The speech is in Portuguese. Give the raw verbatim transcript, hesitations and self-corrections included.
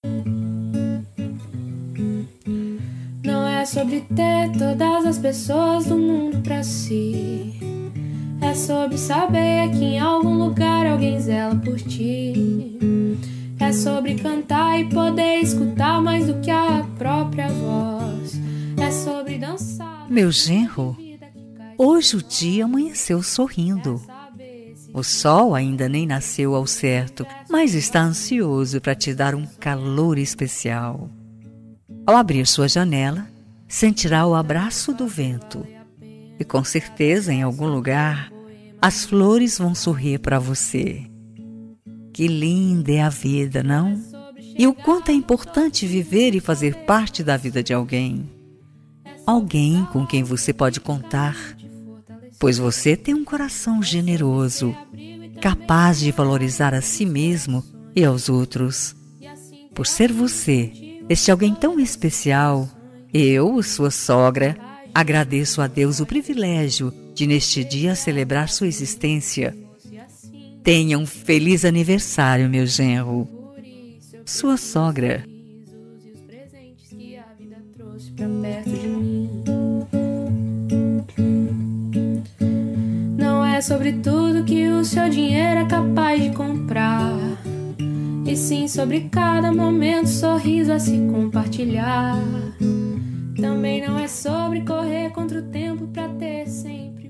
Não é sobre ter todas as pessoas do mundo pra si. É sobre saber que em algum lugar alguém zela por ti. É sobre cantar e poder escutar mais do que a própria voz. É sobre dançar. Meu genro, hoje o dia amanheceu sorrindo. O sol ainda nem nasceu ao certo, mas está ansioso para te dar um calor especial. Ao abrir sua janela, sentirá o abraço do vento. E com certeza, em algum lugar, as flores vão sorrir para você. Que linda é a vida, não? E o quanto é importante viver e fazer parte da vida de alguém. Alguém com quem você pode contar, pois você tem um coração generoso, capaz de valorizar a si mesmo e aos outros. Por ser você, este alguém tão especial, eu, sua sogra, agradeço a Deus o privilégio de neste dia celebrar sua existência. Tenha um feliz aniversário, meu genro. Sua sogra. Não é sobre tudo que o seu dinheiro é capaz de comprar, e sim sobre cada momento, sorriso a se compartilhar. Também não é sobre correr contra o tempo pra ter sempre